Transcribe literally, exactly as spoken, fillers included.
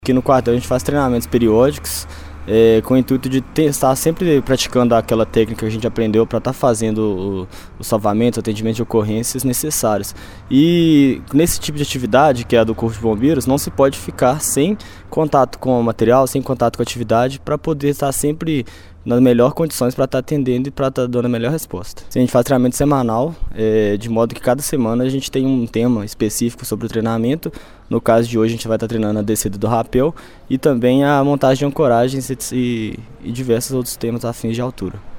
Aqui no quartel a gente faz treinamentos periódicos é, com o intuito de ter, estar sempre praticando aquela técnica que a gente aprendeu para estar fazendo o, o salvamento, o atendimento de ocorrências necessários. E nesse tipo de atividade, que é a do Corpo de Bombeiros, não se pode ficar sem contato com o material, sem contato com a atividade, para poder estar sempre nas melhores condições para estar atendendo e para estar dando a melhor resposta. A gente faz treinamento semanal, é, de modo que cada semana a gente tem um tema específico sobre o treinamento. No caso de hoje a gente vai estar treinando a descida do rapel e também a montagem de ancoragens e, e diversos outros temas afins de altura.